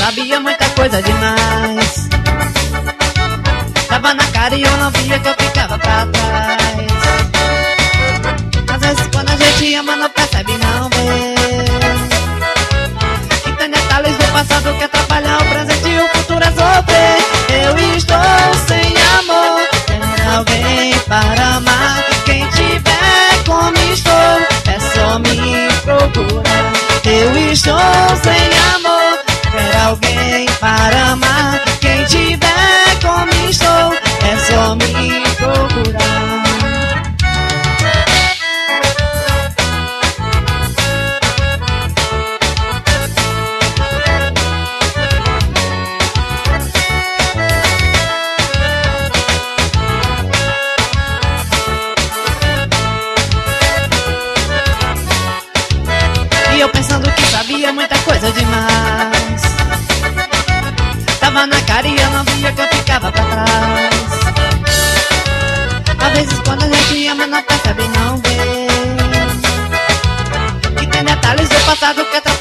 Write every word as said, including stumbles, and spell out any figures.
sabia muita coisa demais. Tava na cara e eu não via que eu ficava pra trás. Às vezes quando a gente ama não percebe, não vê. E tem detalhes do passado que atrapalham o presente e o futuro é sofrer. Eu estou sem amor, tem alguém para amar. Quem tiver como estou, é só me procurar. Eu estou sem amor, quer alguém para amar. Quem tiver como estou, é só me procurar. E eu pensando que sabia muita coisa demais. Tava na cara e eu não via que eu ficava pra trás. Às vezes quando a gente ama não percebe, não vê. Que tem detalhes do passado que